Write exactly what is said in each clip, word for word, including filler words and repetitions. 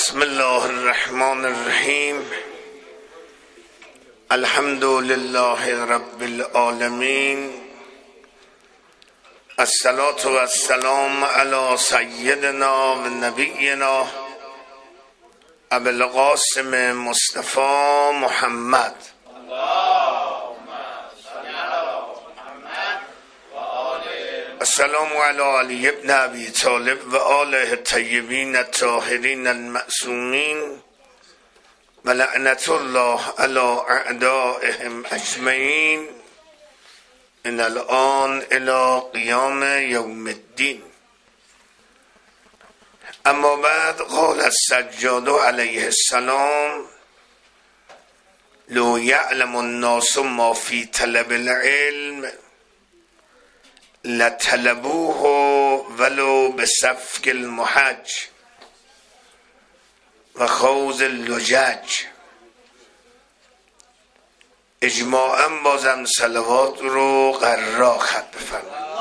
بسم الله الرحمن الرحیم. الحمد لله رب العالمین. الصلاة و السلام علی سیدنا و نبینا ابی القاسم مصطفی محمد. السلام علی علی ابن ابی طالب و آله الطیبین الطاهرین المعصومین و لعنت الله علی اعدائهم اجمعین من الآن الی قیام یوم الدین. اما بعد، قال السجاد علیه السلام: لو یعلم الناس ما فی طلب العلم لطلبوه ولو بسفک المحج و خوض اللجج. اجماعاً بازم صلوات رو قرار خط بفرمایید.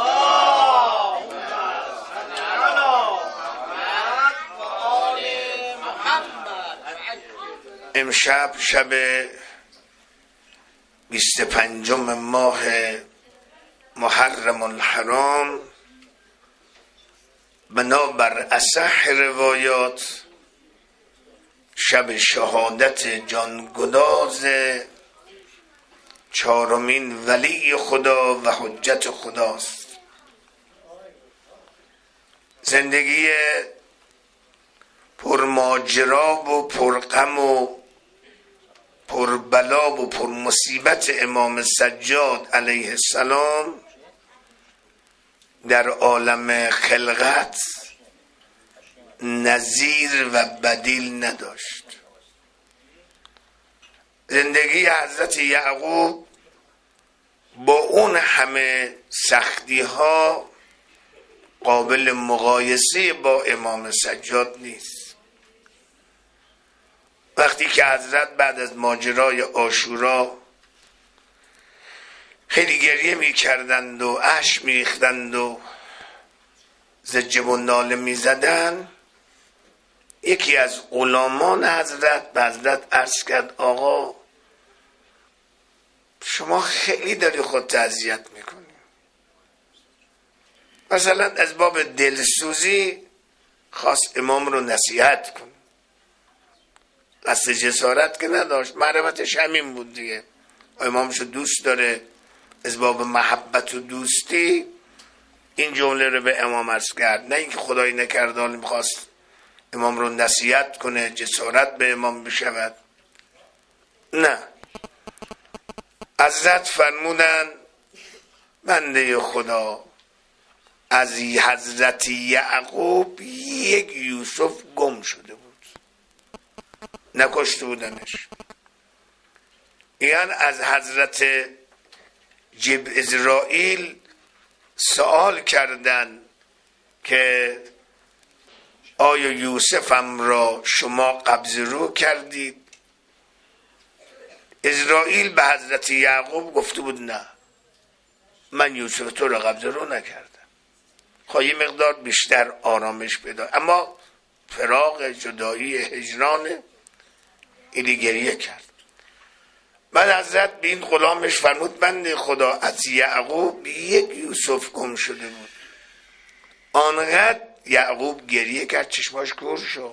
امشب شب بیست و پنجم ماه محرم الحرام، بنابر اصح روایات شب شهادت جانگداز چهارمین ولی خدا و حجت خداست. زندگی پرماجرا و پرغم و پربلا و پرمصیبت امام سجاد علیه السلام در عالم خلقت نظیر و بدیل نداشت. زندگی حضرت یعقوب با اون همه سختی ها قابل مقایسه با امام سجاد نیست. وقتی که حضرت بعد از ماجرای عاشورا خیلی گریه می کردند و اشک می ریختند و زجه و ناله می زدند، یکی از غلامان حضرت به حضرت عرض کرد: آقا، شما خیلی داری خودت اذیت میکنی. مثلا از باب دلسوزی خواست امام رو نصیحت کن. قصد جسارت که نداشت، معرفتش همین بود دیگه. امامشو دوست داره، از باب محبت و دوستی این جمله رو به امام عرض کرد، نه اینکه خدایی نکرده حالا میخواست امام رو نصیحت کنه، جسارت به امام بشود. نه، حضرت فرمودن: بنده خدا، از حضرت یعقوب یک یوسف گم شده بود، نکشته بودنش. یعنی از حضرت جب اسرائیل سوال کردن که آیا یوسفم را شما قبض رو کردید؟ اسرائیل به حضرت یعقوب گفته بود: نه، من یوسف تو را قبض رو نکردم. خواهی یه مقدار بیشتر آرامش بده، اما فراق، جدایی، هجران، ایلی گریه کرد. بعد حضرت به این غلامش فرمود: بنده خدا، از یعقوب یک یوسف گم شده بود. آنقدر یعقوب گریه کرد چشماش کور شد.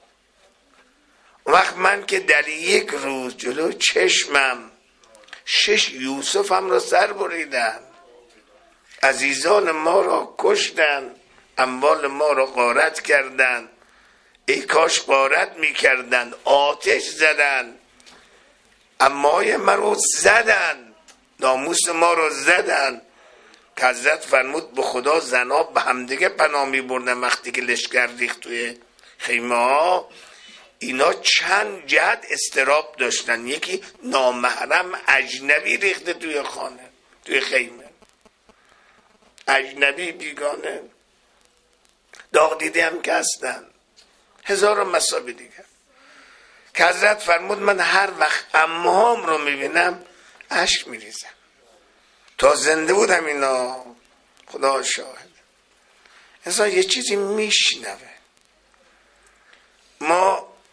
وقت من که در یک روز جلو چشمم شش یوسفم را سر بریدن، عزیزان ما را کشتن، اموال ما را غارت کردند، ای کاش غارت می کردند، آتش زدن، امای ما رو زدن، ناموس ما رو زدن. که حضرت فرمود: به خدا زنا به همدیگه پناه می بردن. وقتی که لشکر ریخت توی خیمه ها، اینا چند جهت استراب داشتن. یکی نامحرم اجنبی ریخته توی خانه، توی خیمه، اجنبی بیگانه، داغ دیده هم که هستن، هزار مسابقه دیگر. که حضرت فرمود: من هر وقت امام رو میبینم اشک میریزم. تا زنده بودم اینا، خدا شاهد. انسان یه چیزی میشنوه. ما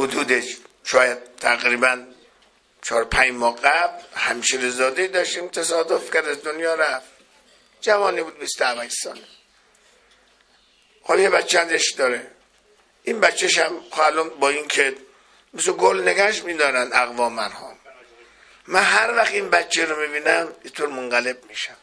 حدود شاید تقریبا چهار پنج ماه قبل همشیره زاده داشتیم تصادف کرد از دنیا رفت. جوانی بود، بیست و هشت ساله. خب یه بچه اندش داره. این بچهش هم حالا با این که مثل گل نگهش میدارن اقوامرها، من هر وقت این بچه رو میبینم اینطور منقلب میشم.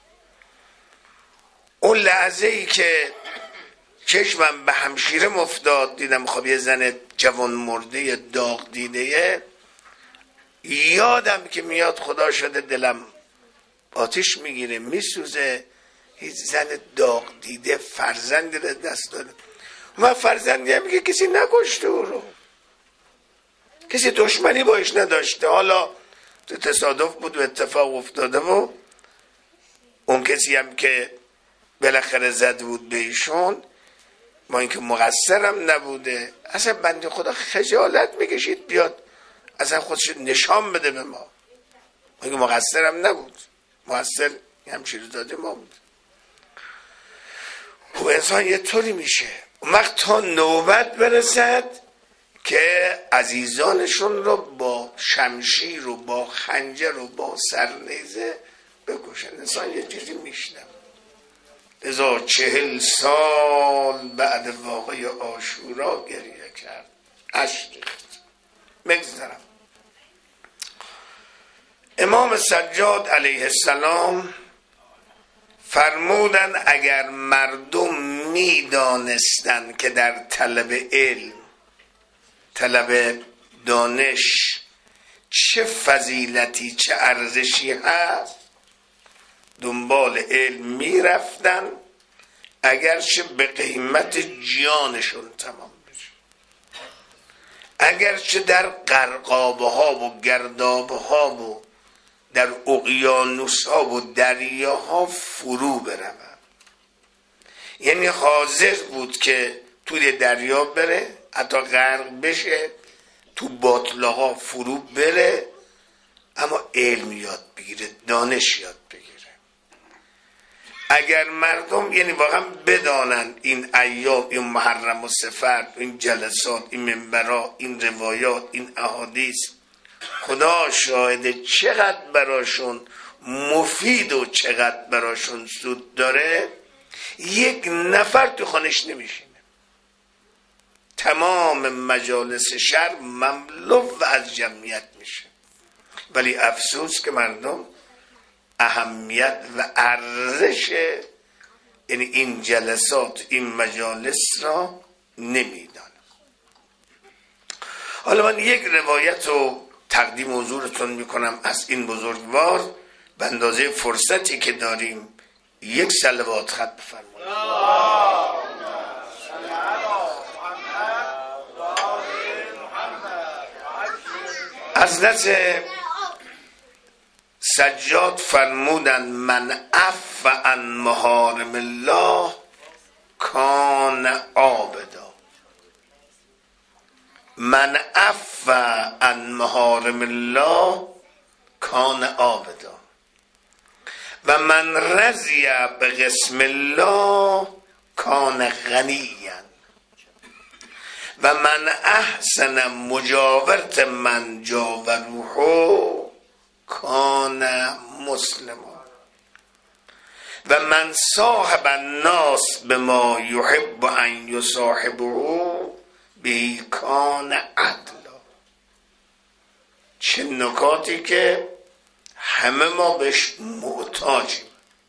اون لحظه ای که چشمم به همشیره مفتاد، دیدم خب یه زن جوان مرده داغ دیده، یادم که میاد خدا شده دلم آتش میگیره میسوزه. هیچ زن داغ دیده فرزندی رو دست داده. من فرزندی هم که کسی نکشته او رو، کسی دشمنی باش نداشته، حالا تو تصادف بود و اتفاق افتاده و اون کسی هم که بالاخره زد بود به ایشون، ما اینکه مقصرم نبوده. اصلا بنده خدا خجالت میکشید بیاد اصلا خودش نشان بده به ما، ما اینکه مقصرم نبود، مقصر همشیره زاده ما بود. و انسان یه طوری میشه اون وقت تا نوبت برسد که عزیزانشون رو با شمشیر و با خنجر و با سرنیزه بکشن. انسان یه چیزی میشنم. ازا چهل سال بعد واقعه عاشورا گریه کرد، اشک ریخت. مگذرم. امام سجاد علیه السلام فرمودن اگر مردم میدانستن که در طلب علم، طلب دانش چه فضیلتی چه ارزشی هست، دنبال علم میرفتن اگرچه به قیمت جانشون تمام بشه، اگرچه در غرقابه ها و گردابه ها و در اقیانوس ها و دریاها فرو بروند. یعنی حاضر بود که توی دریا بره، حتی غرق بشه، تو باطلاق ها فرو بره، اما علم یاد بگیره، دانش یاد بگیره. اگر مردم یعنی واقعا بدانن این ایام، این محرم و سفر، این جلسات، این منبرها، این روایات، این احادیث، خدا شاهد چقدر براشون مفید و چقدر براشون سود داره، یک نفر تو خانش نمیشینه. تمام مجالس شهر مملو و از جمعیت میشه، ولی افسوس که مردم اهمیت و ارزش یعنی این جلسات، این مجالس را نمیدانم. حالا من یک روایت رو تقدیم حضورتون میکنم از این بزرگوار، به اندازه فرصتی که داریم یک صلوات خط بفرمایید. حضرت سجاد فرمودن من عف عن محارم الله کان عابدا. من عف عن محارم الله کان عابدا و من رضی به قسم الله کان غنیا و من احسن مجاورت من جاوروه کان مسلما و من صاحب الناس بما یحب ان یصاحبه به کان عدلا. چه نکاتی که همه ما بهش محتاجیم.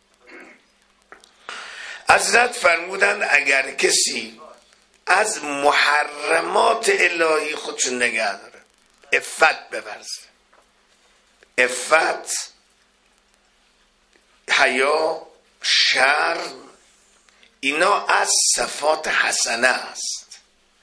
حضرت فرمودند اگر کسی از محرمات الهی خودشو نگه داره، عفت بورزه، عفت، حیا، شرم، اینا از صفات حسنه است.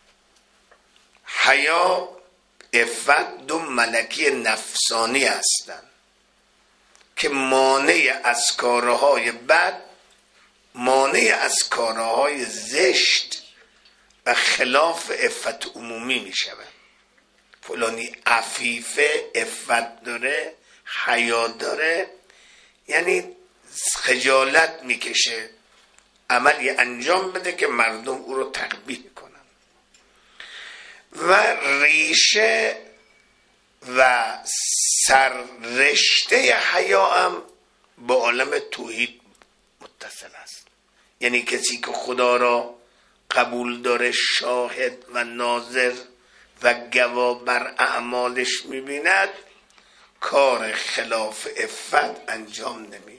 حیا، عفت دو ملکی نفسانی هستند که مانع از کارهای بد، مانع از کارهای زشت و خلاف عفت عمومی می شود. فلانی عفیفه، عفت داره، حیا داره، یعنی خجالت میکشه عملی انجام بده که مردم او رو تقبیح کنن. و ریشه و سررشته حیا هم با عالم توحید متصل است. یعنی کسی که خدا را قبول داره، شاهد و ناظر و گواه بر اعمالش میبیند، کار خلاف عفت انجام نمیده،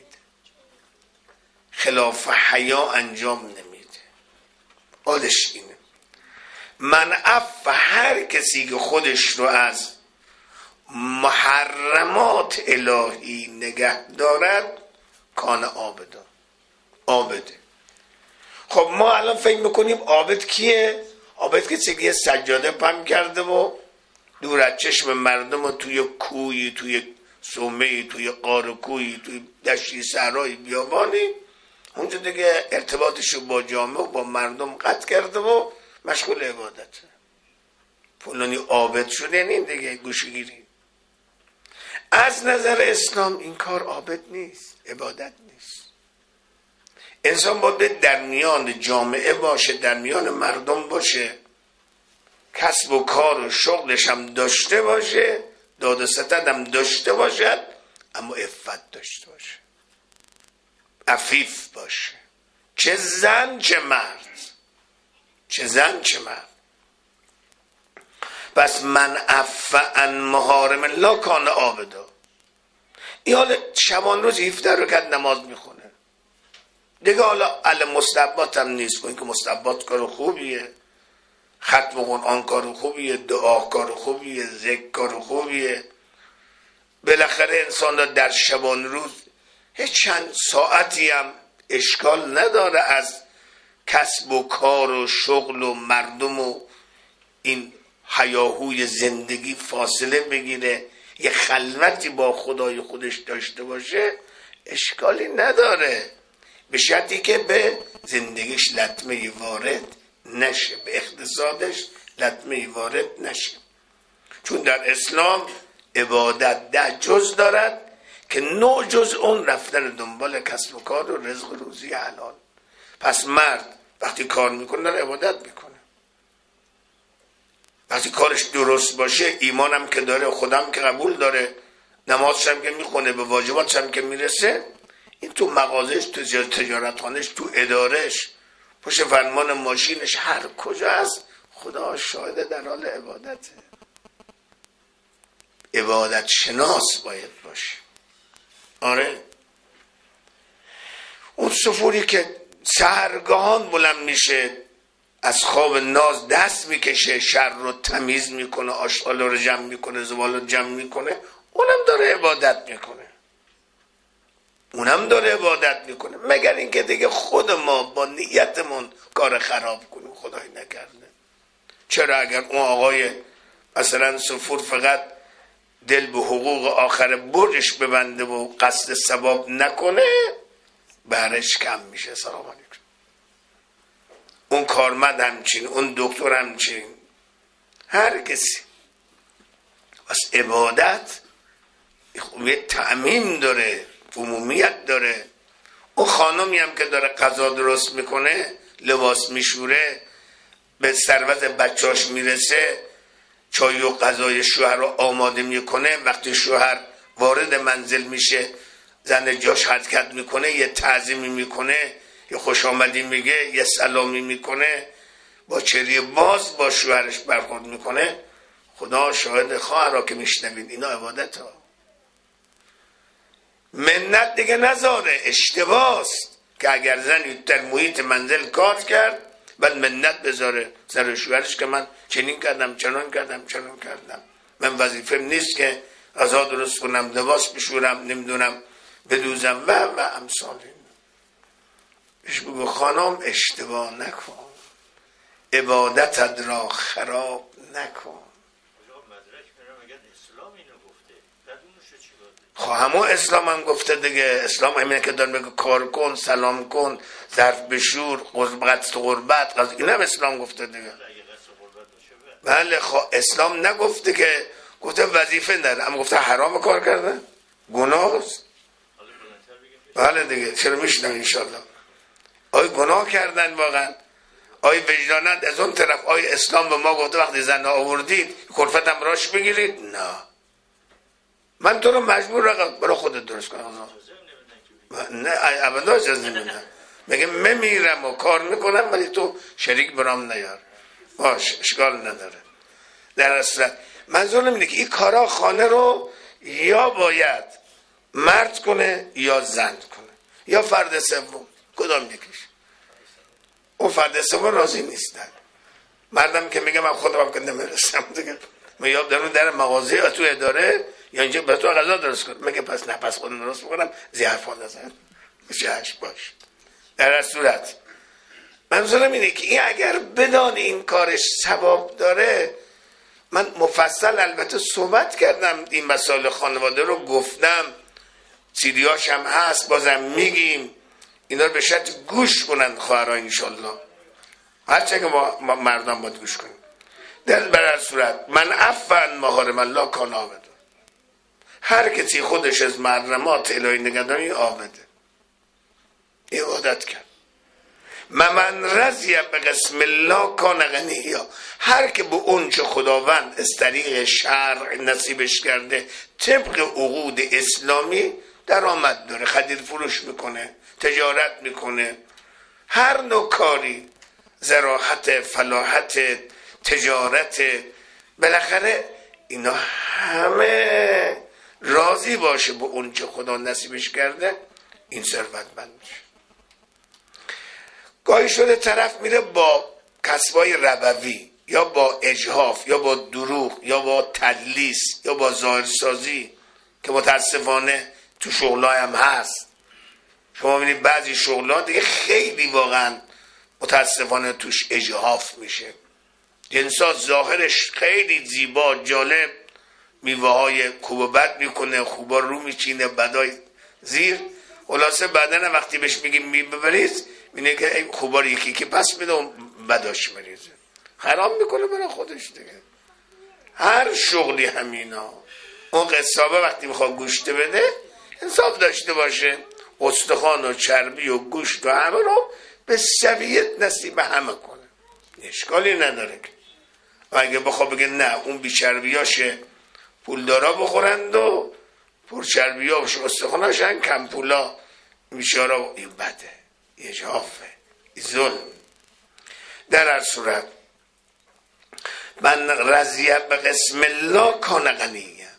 خلاف حیا انجام نمیده. عادش اینه. من عف، هر کسی که خودش رو از محرمات الهی نگه دارد کان عابدا، عابده. خب ما الان فکر میکنیم عابد کیه؟ عابد کسی که سجاده پم کرده و دور از چشم مردم و توی کویی، توی صومعی، توی قار کویی، توی دشتی صحرای بیابانی اونجا دیگه ارتباطشو با جامعه و با مردم قطع کرده و مشغول عبادته. فلانی عابد شده، یعنی این دیگه گوشگیری. از نظر اسلام این کار عابد نیست، عبادت نیست. انسان باید در میان جامعه باشه، در میان مردم باشه، کسب و کار و شغلش هم داشته باشه، داد و ستد هم داشته باشد، اما عفت داشته باشه، عفیف باشه، چه زن چه مرد، چه زن چه مرد. پس من عف عن محارم الله کان عابدا. این حالا شبان روز هفده رکعت نماز میخونه دیگه، حالا ال مستحبات هم نیست. این که مستحبات کار خوبیه، ختم قرآن کار خوبیه، دعا کار خوبیه، ذکر کار خوبیه. بالاخره انسان در شبان روز هیچ چند ساعتی هم اشکال نداره از کسب و کار و شغل و مردم و این هیاهوی زندگی فاصله بگیره، یه خلوتی با خدای خودش داشته باشه، اشکالی نداره، به شرطی که به زندگیش لطمه وارد نشه، به اقتصادش لطمه وارد نشه. چون در اسلام عبادت ده جز دارد که نه جز اون رفتن دنبال کسب و کار و رزق و روزی حلال. پس مرد وقتی کار میکنه داره عبادت میکنه، وقتی کارش درست باشه، ایمانم که داره، خودم که قبول داره، نمازش هم که میخونه، به واجباتش هم که میرسه، این تو مغازش، تو تجارتخانهش، تو ادارش، پشت فرمان ماشینش، هر کجا هست، خدا شاهده در حال عبادته. عبادت شناس باید باشه. آره، اون صفوری که سحرگاهان بلند میشه، از خواب ناز دست میکشه، شر رو تمیز میکنه، آشغال رو جمع میکنه، زبال رو جمع میکنه، اونم داره عبادت میکنه، اونم داره عبادت میکنه. مگر اینکه دیگه خود ما با نیتمون کار خراب کنیم، خدای نکرده. چرا اگر اون آقای مثلا صفور فقط دل به حقوق آخر برجش ببنده و قصد ثواب نکنه، بهرش کم میشه. سلام علیکم. اون کارمند همچین، اون دکتر همچین، هر کسی. پس عبادت یه تعمیم داره، عمومیت داره. اون خانمی هم که داره غذا درست میکنه، لباس میشوره، به ثروت بچاش میرسه، چای و غذای شوهر رو آماده میکنه، وقتی شوهر وارد منزل میشه زن جاش حرکت میکنه، یه تعظیمی میکنه، یه خوش آمدی میگه، یه سلامی میکنه، با چهره باز با شوهرش برخورد میکنه، خدا شاهد. خواهرها که میشنوید، اینا عبادت ها. منت دیگه نذاره، اشتباست که اگر زنی در محیط منزل کار کرد بعد منت بذاره سر شوهرش که من چنین کردم، چنان کردم، چنان کردم، من وظیفه‌م نیست که غذا درست کنم، لباس بشورم، نمیدونم بدوزم و و امثال این. بهش بگو خانم اشتباه نکن، عبادتت را خراب نکن. خب همون اسلام هم گفته دیگه. اسلام همینه که داره میگه کار کن، سلام کن، ظرف بشور، قربت قربت، این هم اسلام گفته دیگه. بله، خب اسلام نگفته که گفته وظیفه داره، اما گفته حرام کار کرده، گناه است. بله دیگه، چرا میشنم انشالله. آیا گناه کردن واقعا؟ آی وجدانت از اون طرف آی اسلام به ما گفته وقتی زن آوردید کلفتم راش بگیرید؟ نه، من تو رو مجبور رقم برای خودت درست کنم. نه ابدا اجازه نمیدم، میگه میمیرم و کار میکنم ولی تو شریک برام نیار. باش اشکال نداره. در اصل منظورم اینه که این کارا خانه رو یا باید مرد کنه یا زن کنه یا فرد سوم، کدام یکیش. اون فرد سوم راضی نیستن. مردم که میگه من خودم که نمیرسم دیگه، من یا در در مغازه یا تو اداره یا اینجا به تو غذا درست کنم، میگه پس نه پس خودم درست میکنم، ضعف نزن چش باش. در هر صورت منظورم اینه که این اگر بدان این کارش ثواب داره، من مفصل البته صحبت کردم این مسائل خانواده رو گفتم، سیدیاش هم هست بازم میگیم، اینا رو به شرط گوش کنن خواهرها انشالله، هرچه که ما مردم باید گوش کنیم. در برای صورت من عفن محارم الله کان عابد، هر کسی خودش از محرمات الهی نگهداری عابده، این عادت کرد. من رضی به قسم الله کان غنیا، هر که به اون چه خداوند از طریق شرع نصیبش کرده طبق عقود اسلامی درآمد داره، خرید فروش میکنه، تجارت میکنه، هر نوع کاری، زراعت، فلاحت، تجارت، بالاخره اینا همه راضی باشه به اون چه خدا نصیبش کرده، این ثروتمند میشه. گاهی شده طرف میره با کسبای ربوی یا با اجحاف یا با دروغ یا با تدلیس یا با ظاهرسازی که متاسفانه تو شغلای هم هست. شما ببینید بعضی شغلات دیگه خیلی واقعا متاسفانه توش اجحاف میشه. جنسا ظاهرش خیلی زیبا جالب، میوه های خوب و بد میکنه، خوبا رو میچینه، بدای زیر، خلاصه بعدن وقتی بهش میگیم میبریز میگه که این خوبا رو یکی که پس میده و بداش مریزه، خراب میکنه برای خودش دیگه. هر شغلی همینا. اون قصابه وقتی میخواد گوشت بده انصاف داشته باشه، استخوان و چربی و گوشت و همه رو به سویت نصیب همه کنه، اشکالی نداره. و اگه بخواه بگه نه اون بیچربیاشه پولدارا بخورند و پرچربیاش استخواناشن کم پولا میشارا، این بده، اجحافه، این ظلم. در هر صورت من رضیت به قسم الله کان غنیه،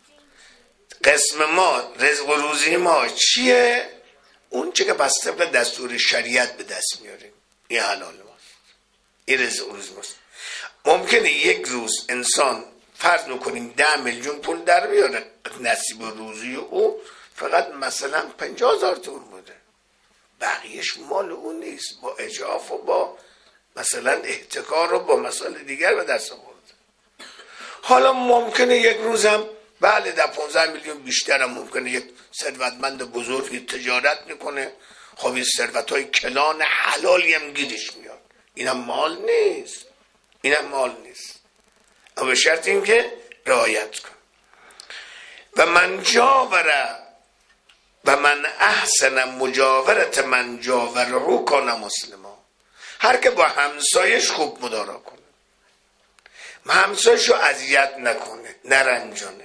قسم ما رزق و روزی ما چیه؟ اون چه که بس طبق دستور شریعت به دست میاریم، این حلال ماست، این رزق و روزی ماست. ممکنه یک روز انسان فرض میکنیم ده میلیون پول در بیاره، نصیب روزی او فقط مثلا پنجاه هزار تومان بوده، بقیهش مال اون نیست، با اجاف و با مثلا احتکار و با مسائل دیگر به دست آورده. حالا ممکنه یک روزم بله در پانزده میلیون بیشتر هم ممکنه یک ثروتمند بزرگی تجارت میکنه، خب این ثروت‌های کلان حلالی هم گیرش میاد، اینم مال نیست، اینم مال نیست، اما به شرط این که رعایت کن. و من جاوره و من احسن مجاورت من جاوره کان مسلما، هر که با همسایش خوب مدارا کنه، همسایش رو اذیت نکنه، نرنجانه.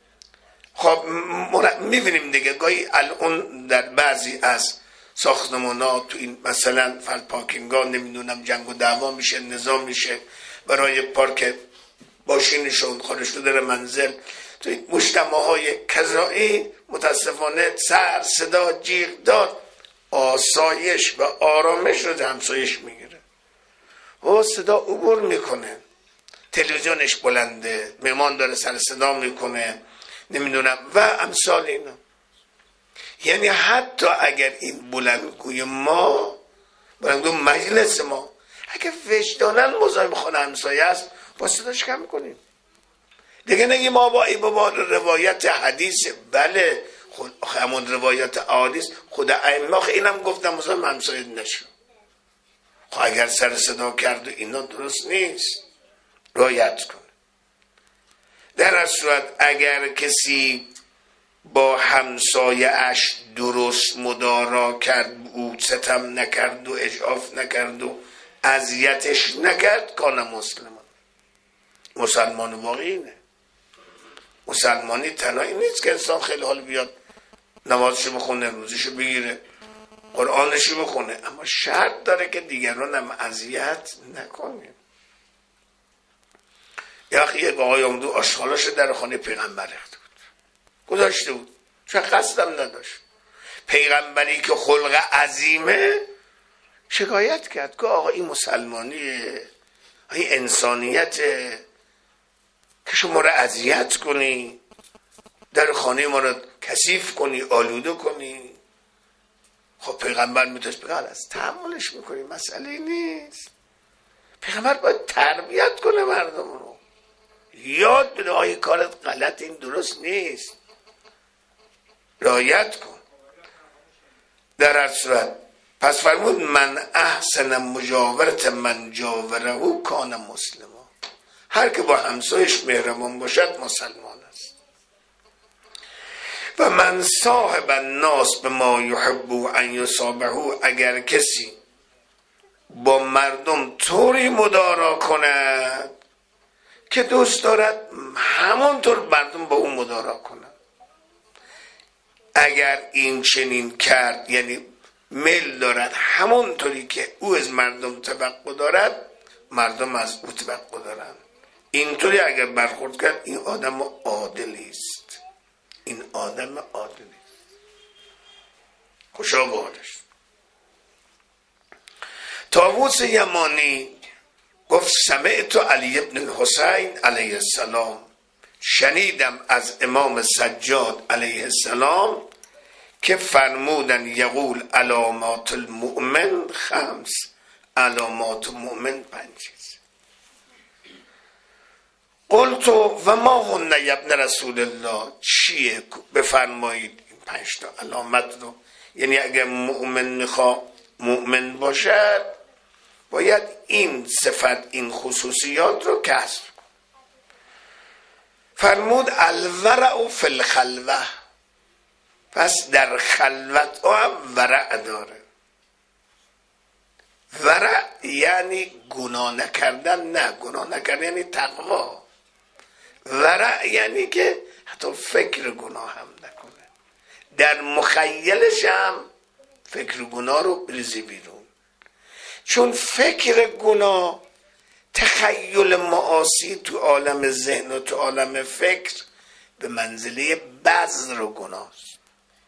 خب میبینیم دیگه گاهی الان در بعضی از ساختمانا تو این مثلا فل پارکینگا نمیدونم جنگ و دعوا میشه، نظام میشه برای پارک ماشینشون، خودش رو در منزل، تو این مجتمعهای کذایی متاسفانه سر صدا جیغ داد آسایش و آرامش رو همسایش میگیره و صدا عبور میکنه، تلویزیونش بلنده، مهمان داره سر صدا میکنه نمیدونم و امثال اینا. یعنی حتی اگر این بلندگوی ما بلندگوی مجلس ما اگر وجداناً مزاحم خانه همسایه است با صداش کم کنیم دیگه. نگیم ما با ای بابا روایت حدیث، بله خود همون روایت حدیث خود ائمه اینم گفتم مزاحم همسایه نشو. خب اگر سر صدا کرد و اینا درست نیست، رعایت کن. در هر صورت اگر کسی با همسایه اش درست مدارا کرد، او ستم نکرد و اجحاف نکرد و اذیتش نکرد کان مسلمان. مسلمان واقعی اینه. مسلمانی تنهایی نیست که انسان خیلی حال بیاد نمازشو بخونه، روزشو بگیره، قرآنشو بخونه، اما شرط داره که دیگران هم اذیت نکنه. یا اخی یک آقای آمدو آشغالاشو در خانه پیغمبر ریخته بود، گذاشته بود، چون قصدم نداشت. پیغمبری که خلق عظیمه شکایت کرد که آقا این مسلمانیه، این انسانیته که شما رو اذیت کنی، در خانه ما رو کثیف کنی، آلوده کنی. خب پیغمبر میتونست بگه از تحملش میکنی، مسئله نیست. پیغمبر باید تربیت کنه مردم رو، یاد بده آقای کارت غلط، این درست نیست، رعایت کن. در هر صورت پس فرمود من احسن مجاورت من جاوره کان مسلما. هر که با همسایش مهربان باشد مسلمان است. و من صاحب الناس به ما یحب ان یصابه، اگر کسی با مردم طوری مدارا کند که دوست دارد همانطور مردم با اون مدارا کنند. اگر این چنین کرد، یعنی میل دارد همانطوری که او از مردم توقع دارد مردم از او توقع دارند، اینطوری اگر برخورد کرد این آدم عادلی است. این آدم عادلی است، خوشا بادش. طاووس یمانی گفت سمعت علی ابن الحسین علیه السلام، شنیدم از امام سجاد علیه السلام که فرمودن یقول علامات المؤمن خمس، علامات مؤمن پنج چیز. قلت و ما هن ابن رسول الله، چیه بفرمایید این پنج تا علامت رو. یعنی اگر مؤمن میخوا مؤمن باشد باید این صفت، این خصوصیات رو کسب. فرمود الورع فی الخلوه، پس در خلوت هم ورع داره. ورع یعنی گناه نکردن، نه گناه نکردن یعنی تقوا. ورع یعنی که حتی فکر گناه هم نکنه، در مخیلش هم فکر گناه رو بریزی بیرون. چون فکر گناه، تخیل معاصی تو عالم ذهن و تو عالم فکر به منزله بذر و گناه است.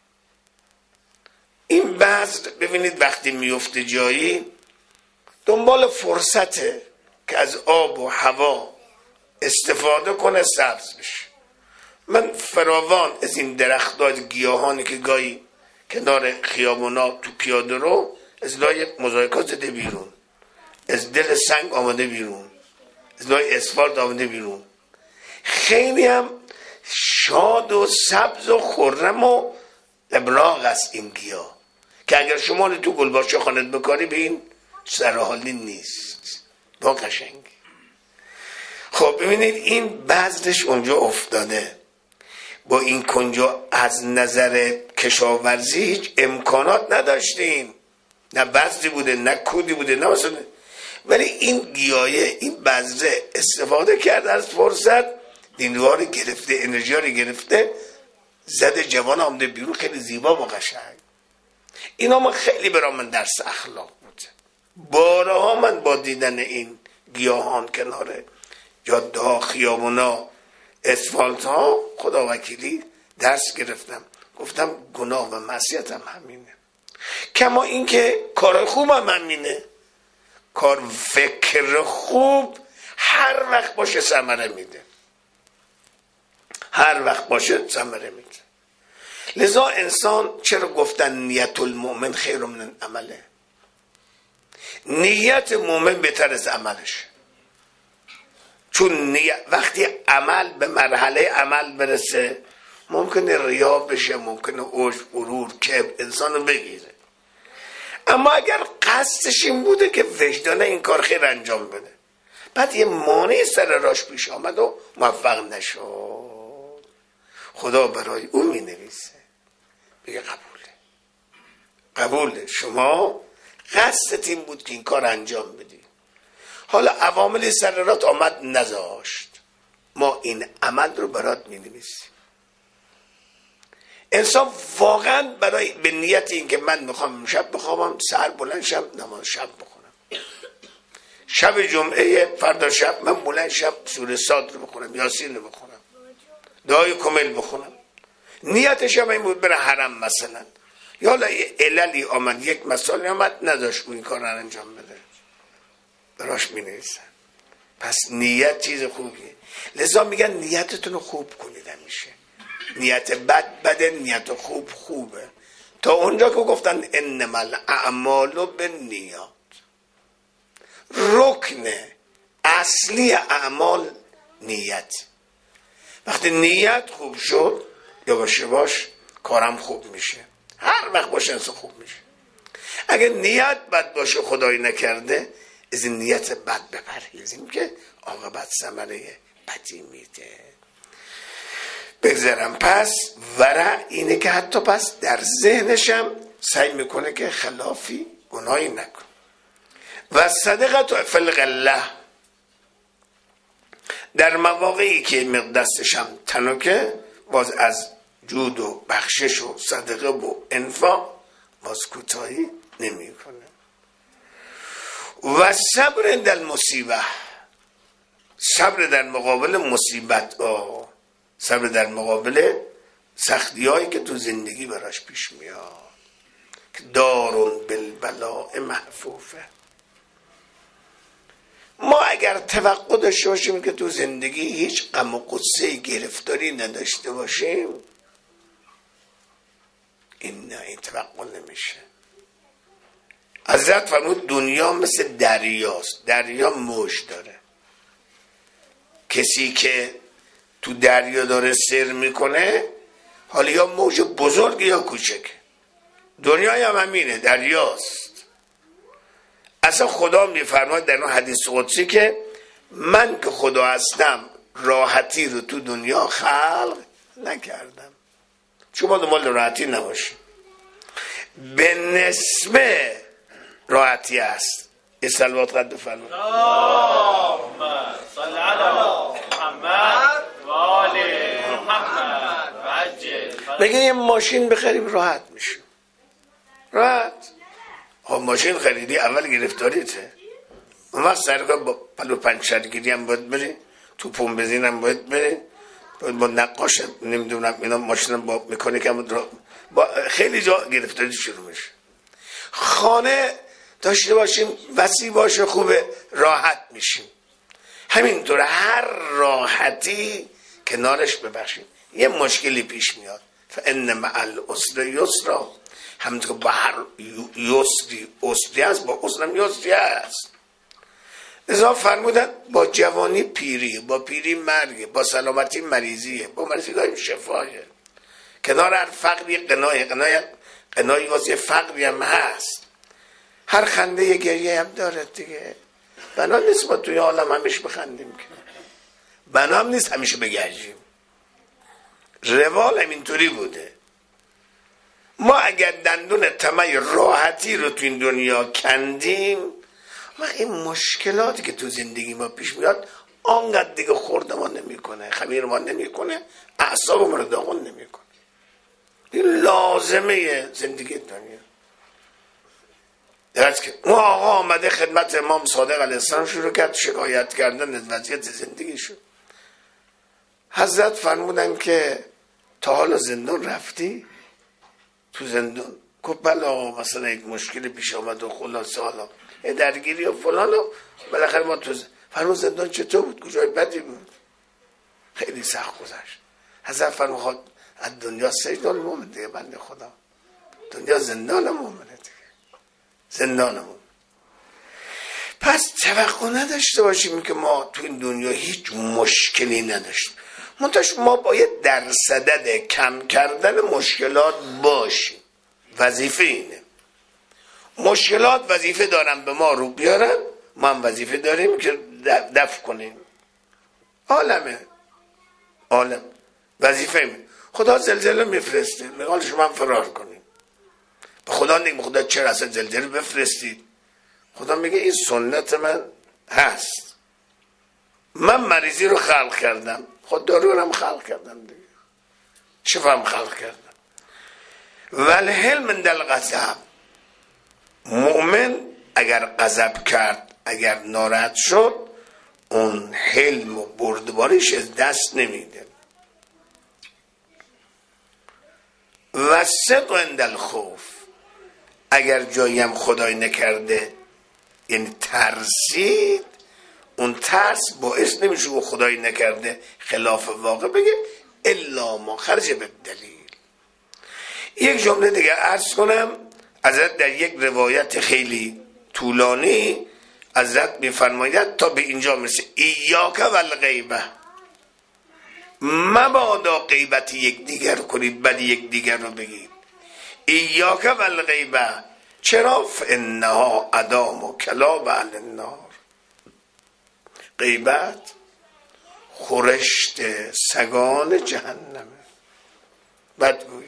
این بذر ببینید وقتی میفته جایی دنبال فرصته که از آب و هوا استفاده کنه سبز بشه. من فراوان از این درختای گیاهانی که گاهی کنار خیابونا تو پیاده رو از لای موزاییکا زده بیرون، از دل سنگ آمده بیرون، از لای اسفالت آمده بیرون، خیلی هم شاد و سبز و خرم و ابراق است این گیاه که اگر شما تو گلباشه خانت بکاری به این سرحالی نیست، با قشنگی. خب ببینید این بذرش اونجا افتاده. با این کنجا از نظر کشاورزی هیچ امکانات نداشتیم، نه بذری بوده نه کودی بوده نه مثلا، ولی این گیایه این بذره استفاده کرد از فرصت، نیروها گرفته، انرژی رو گرفته، زد جوان آمده بیرون، خیلی زیبا و قشنگ. اینا من خیلی برام من درس اخلاق بوده. بارها من با دیدن این گیاهان کناره جاده ها، خیابونا، اسفالت ها، خدا وکیلی درس گرفتم. گفتم گناه و معصیت هم همینه، کما اینکه کار خوب هم همینه. کار فکر خوب هر وقت باشه ثمره میده، هر وقت باشه ثمره میده. لذا انسان چرا گفتن نیت المؤمن خیر من عمله؟ نیت مؤمن بهتر از عملش. چون نیت وقتی عمل به مرحله عمل برسه ممکنه ریا بشه، ممکنه عجب، غرور، کبر انسان رو بگیره. اما اگر قصدش این بوده که وجدانه این کار خیر انجام بده، بعد یه مانع سر راش پیش آمد و موفق نشد، خدا برای اون می نویسه، بگه قبوله، قبوله، شما قصدت این بود که این کار انجام بدی، حالا عوامل سررات آمد نذاشت، ما این عمل رو برات می نویسیم. انسان واقعا برای به نیت این که من میخوام شب بخوابم، سحر بلند شب نماز شب بخونم، شب جمعه فردا شب من بلند شب سوره صاد رو بخونم، یاسین رو بخونم، دعای کمیل بخونم. نیتش هم این بود بره حرم مثلا، یا حالا عللی آمد، یک مسئله آمد نداشت این کار رو انجام بده، براش می نویسن. پس نیت چیز خوبیه. لذا میگن نیتتون رو خوب کنید همیشه. نیت بد بده، نیت خوب خوبه. تا اونجا که گفتن انما الاعمال بالنیات، رکن اصلی اعمال نیت. وقتی نیت خوب شد یواش یواش کارم خوب میشه، هر وقت باشه انسان خوب میشه. اگر نیت بد باشه خدایی نکرده از این نیت بد بپرهیزیم که عاقبت ثمره بدی میده. بگذارم. پس ورع اینه که حتی پس در ذهنشم سعی میکنه که خلافی گناهی نکن. و صدقت و فلغله، در مواقعی که مقدستشم تنکه باز از جود و بخشش و صدقه و انفاق باز کوتاهی نمی کنه. و صبر در مصیبه، صبر در مقابل مصیبت ها، صبر در مقابل سختی هایی که تو زندگی براش پیش میاد. دارون بالبلاء محفوفه. ما اگر توقع داشته باشیم که تو زندگی هیچ غم و غصه گرفتاری نداشته باشیم، این نه، این توقع نمیشه. حضرت فرمود دنیا مثل دریاست، دریا موج داره. کسی که تو دریا داره سیر میکنه، حالا یا موج بزرگ یا کوچک، دنیای هم همینه، دریاست. اصلا خدا میفرماید در اون حدیث قدسی که من که خدا هستم راحتی رو تو دنیا خلق نکردم. شما دنبال راحتی نباشید، به نسبه راحتی هست. یه صلوات قد بفرمایید. اللهم صل علی محمد و آل محمد و عجل. بگه یه ماشین بخریم راحت میشیم، راحت. خب ماشین خریدی اول گرفتاریته، اون وقت سرکار با پلو پنچرگیری هم باید بری، تو پون بزین هم باید بری، باید با نقاش نمیدونم اینا ماشین با مکانیک هم با خیلی جا گرفتاری شروع میشه. خانه داشته باشیم وسیع باشه خوبه، راحت میشیم. همینطور هر راحتی کنارش ببخشیم یه مشکلی پیش میاد. فان مع العسر یسرا، همونطور که با هر یسری اسری هست با عسرم یسری هست. لذا فرمودن با جوانی پیری، با پیری مرگ، با سلامتی مریضیه، با مریضی شفایه. کنار هر فقری قنای قنای قنای واسه فقری هم هست. هر خنده یه گریه هم داره دیگه. بنا نیست ما توی عالم همیشه بخندیم که، بنا هم نیست همیشه بگرجیم. روال همینطوری بوده. ما اگر دندون طمع راحتی رو تو این دنیا کندیم، ما این مشکلاتی که تو زندگی ما پیش میاد آنقدر دیگه خورد ما نمیکنه، خمیر ما نمیکنه، اعصاب ما رو داغون نمیکنه. این لازمه زندگی دنیا. درست که اون آقا آمده خدمت امام صادق علیه السلام شروع کرد شکایت کردن از وضعیت زندگی شد. حضرت فرمودن که تا حالا زندان رفتی؟ تو زندان گفت بله آقا، مثلا یک مشکل پیش آمد و خلاصه حالا درگیری و فلان و بالاخره ما تو فرمود زندان چطور بود؟ کجای بدی بود؟ خیلی سخت گذشت. حضرت فرمود از دنیا سجن المؤمن دیگه، بنده خدا دنیا زندان مؤمنه دیگه، زندان مؤمن. پس توقع نداشته باشیم که ما تو این دنیا هیچ مشکلی نداشتیم. منتش ما باید در صدد کم کردن مشکلات باشیم. وظیفه اینه. مشکلات وظیفه دارن به ما رو بیارن، ما هم وظیفه داریم که دفع کنیم. عالمه عالم وظیفه اینه. خدا زلزله میفرسته، میگه شما هم فرار کنیم. به خدا نگیم خدا چرا اصلا زلزله بفرستید؟ خدا میگه این سنت من هست. من مریضی رو خلق کردم، خود دارو رو هم خلق کردم دیگه، شفا هم خلق کردم. والحلم عند الغضب، مؤمن اگر غضب کرد، اگر ناراحت شد، اون حلم و بردباریش از دست نمیده. و صدق عند الخوف، اگر جایی هم خدای نکرده یعنی ترسید، اون ترس باعث نمیشه و خدای نکرده خلاف واقع بگه الا ما خرج به دلیل. یک جمله دیگه عرض کنم. حضرت در یک روایت خیلی طولانی حضرت میفرماید تا به اینجا میرسه ایاک والغیبه، مبادا غیبت یک دیگر کنید، بعد یک دیگر رو بگید. ایاک والغیبه، چرا؟ فانها ادام و کلاب اهل النار، غیبت خورشت سگان جهنمه. بدگویی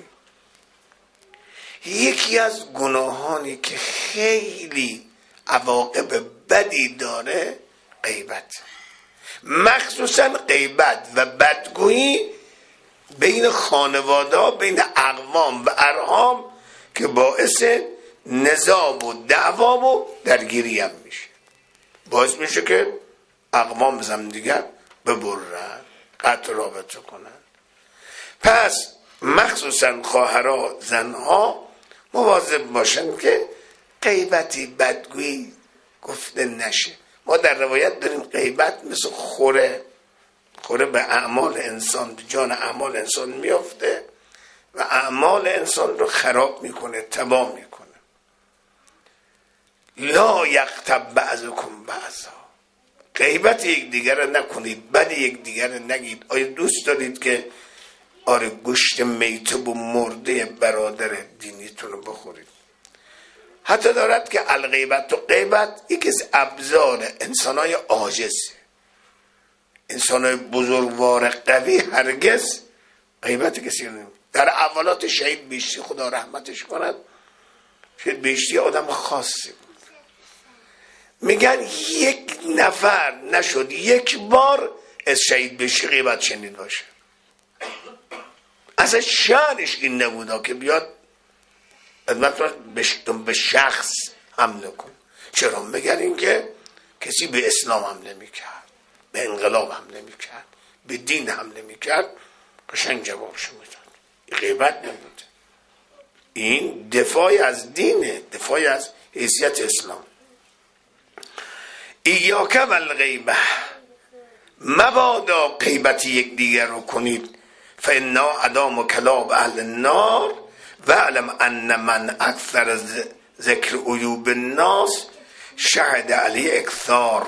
یکی از گناهانی که خیلی عواقب بدی داره غیبت، مخصوصا غیبت و بدگویی بین خانواده، بین اقوام و ارحام، که باعث نزاع و دعوا و درگیری هم میشه، باعث میشه که اقوام بزن دیگر ببرن، قطع رابطه کنن. پس مخصوصا خواهرها، زنها مواظب باشن که غیبتی، بدگویی گفته نشه. ما در روایت داریم غیبت مثل خوره، خوره به اعمال انسان، به جان اعمال انسان میافته و اعمال انسان رو خراب میکنه، تباه میکنه. لا یغتب بعضکم بعضا، غیبت یک دیگر رو نکنید، بد یک دیگر رو نگید. آیا دوست دارید که آره گوشت میته و مرده برادر دینیتون رو بخورید؟ حتی دارد که الغیبت و غیبت یکی از ابزار انسانای عاجز، انسانای بزرگوار قوی هرگز غیبت کسی نمید. در اولات شهید بیشتی، خدا رحمتش کند، شهید بیشتی آدم خاصی بود. میگن یک نفر نشد یک بار از شهید بیشتی غیبت شنید باشه. اصلا شأنش این نبودا که بیاد به شخص حمله کن. چرا؟ مگر این که کسی به اسلام حمله میکرد، به انقلاب حمله میکرد، به دین حمله میکرد، قشنگ جوابشو میداد. غیبت نبوده، این دفاعی از دینه، دفاعی از حیثیت اسلام. ایاک والغیبه، مبادا غیبت یک دیگر رو کنید. فانا ادام و کلاب اهل النار و علم ان من اکثر ذکر عیوب الناس شهد علی اکثار.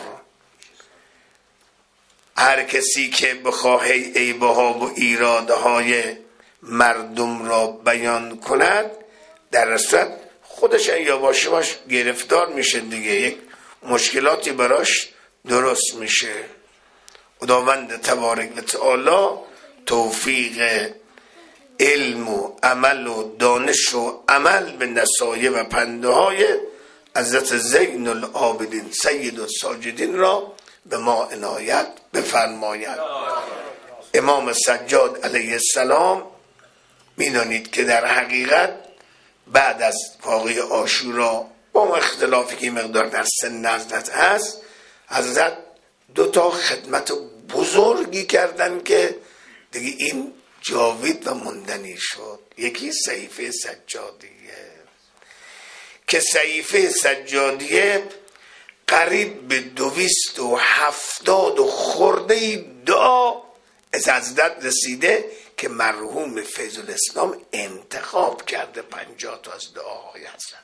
هر کسی که بخواه عیبه ها و ایراده های مردم را بیان کند، در صورت خودش یا باشه باش گرفتار میشه دیگه، یک مشکلاتی براش درست میشه. خداوند تبارک و تعالی توفیق علم و عمل و دانش و عمل به نصایح و پنده های حضرت زین العابدین سید الساجدین را به ما عنایت بفرماید. امام سجاد علیه السلام میدانید که در حقیقت بعد از واقعه عاشورا با اختلافی که مقدار در سن حضرت هست، حضرت دو تا خدمت بزرگی کردن که دیگه این جاوید و موندنی شد. یکی صحیفه سجادیه که صحیفه سجادیه قریب به دویست و هفتاد و خورده دعا از حضرت رسیده که مرحوم فیض الاسلام انتخاب کرده. پنجاه تا از دعاهای حضرت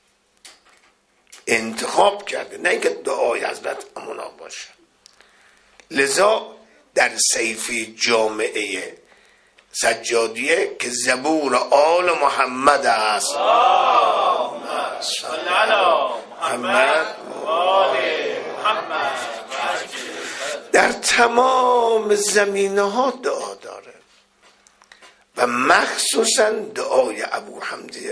انتخاب کرده، نه اینکه دعای حضرت امونا باشه. لذا در صحیفه جامعه سجادیه که زبور آل محمد است، اللهم صل علی محمد و آل محمد، در تمام زمینه ها دعا داره و مخصوصا دعای ابو حمزه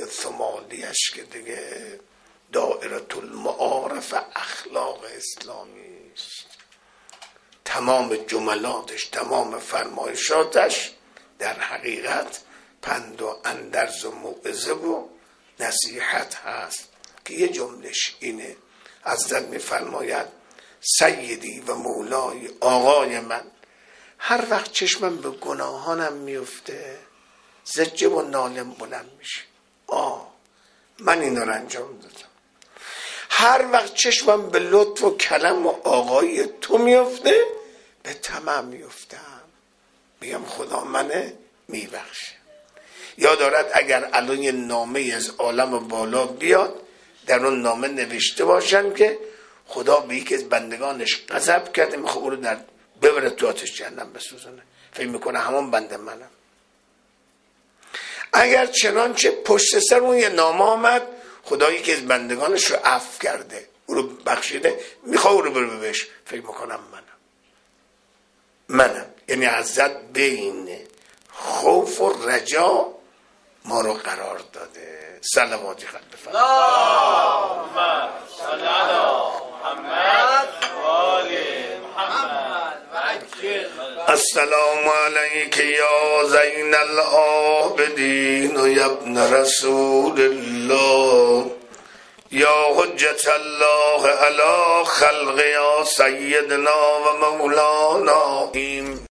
ثمالیش که دیگه دائره المعارف اخلاق اسلامی است. تمام جملاتش، تمام فرمایشاتش در حقیقت پند و اندرز و موعظه و نصیحت هست که یه جملش اینه. حضرت میفرماید سیدی و مولای، آقای من، هر وقت چشمم به گناهانم میفته زجه و نالم بلند میشه. آه من این رو انجام دادم. هر وقت چشمم به لطف و کلم و آقای تو میفته به طمع میفتم، میگم خدا منه میبخشه. یا دارد اگر الان یه نامه از عالم بالا بیاد، در اون نامه نوشته باشن که خدا به یکی از بندگانش غضب کرده، میخواد او رو در ببره تو آتش جهنم بسوزونه، فکر میکنه همون بنده منم. اگر چنانچه پشت سر اون یه نامه آمد خدا یکی از بندگانش رو عفو کرده، او رو بخشیده، میخواد او رو بره بهش، فکر میکنم منم منم یعنی حضرت بین خوف و رجا ما رو قرار داده. صلواتی خلق بفرمایید. اللهم صل علی محمد و آل محمد و عجل. السلام علیک یا زین العابدین و یا ابن رسول الله، یا حجت الله علی خلق، یا سیدنا و مولانا.